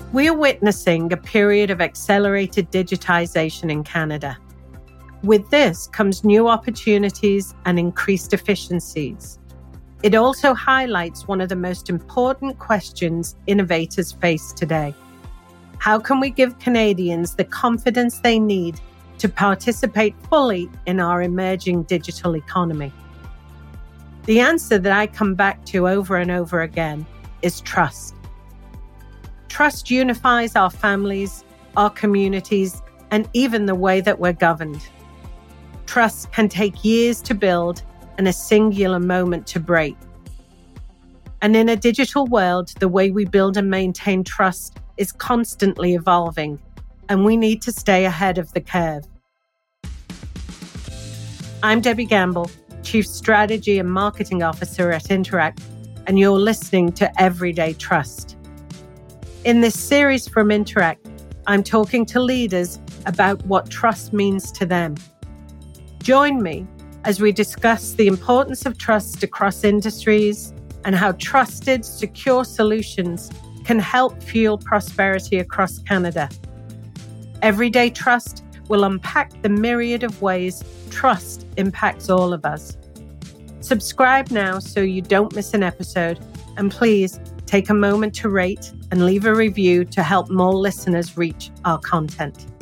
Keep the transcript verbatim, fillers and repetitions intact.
We are witnessing a period of accelerated digitization in Canada. With this comes new opportunities and increased efficiencies. It also highlights one of the most important questions innovators face today. How can we give Canadians the confidence they need to participate fully in our emerging digital economy? The answer that I come back to over and over again is trust. Trust unifies our families, our communities, and even the way that we're governed. Trust can take years to build and a singular moment to break. And in a digital world, the way we build and maintain trust is constantly evolving, and we need to stay ahead of the curve. I'm Debbie Gamble, Chief Strategy and Marketing Officer at Interact, and you're listening to Everyday Trust. In this series from Interact, I'm talking to leaders about what trust means to them. Join me as we discuss the importance of trust across industries and how trusted, secure solutions can help fuel prosperity across Canada. Everyday Trust will unpack the myriad of ways trust impacts all of us. Subscribe now so you don't miss an episode, and please take a moment to rate and leave a review to help more listeners reach our content.